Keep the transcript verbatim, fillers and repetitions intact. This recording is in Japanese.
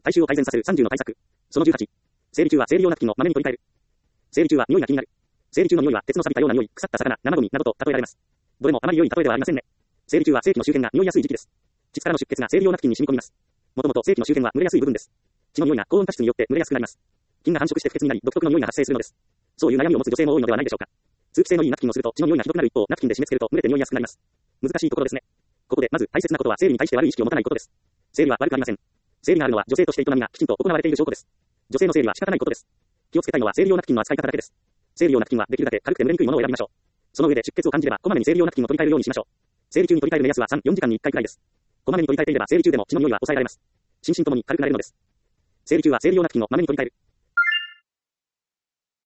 体臭を改善させるさんじゅうの対策。そのじゅうはち。生理中は生理用ナプキンをまめに取り替える。生理中は匂いが気になる。生理中の匂いは鉄の錆びたような匂い、腐った魚、生ゴミなどと例えられます。どれもあまり良い例えではありませんね。生理中は性器の周辺が匂いやすい時期です。膣からの出血が生理用ナプキンに染み込みます。もともと性器の周辺は蒸れやすい部分です。血の匂いが高温多湿によって蒸れやすくなります。菌が繁殖して不潔になり独特の匂いが発生するのです。そういう悩みを持つ女性も多いのではないでしょうか。通気性のいいナプキンをすると血の匂いがひどくなる一方、ナプキンで締め付けると蒸れて匂いやすくなります。難しいところですね。ここでまず大切なことは生理に対して悪い意識を持たないことです。生理は悪くありません。生理があるのは女性として営みがきちんと行われている証拠です。女性の生理は仕方ないことです。気をつけたいのは生理用ナプキンの扱い方だけです。生理用ナプキンはできるだけ軽くて蒸れにくいものを選びましょう。その上で出血を感じればこまめに生理用ナプキンを取り替えるようにしましょう。生理中に取り替える目安はさん、よんじかんにいっかいくらいです。こまめに取り替えていれば生理中でも血の匂いは抑えられます。心身ともに軽くなれるのです。生理中は生理用ナプキンをまめに取り替える。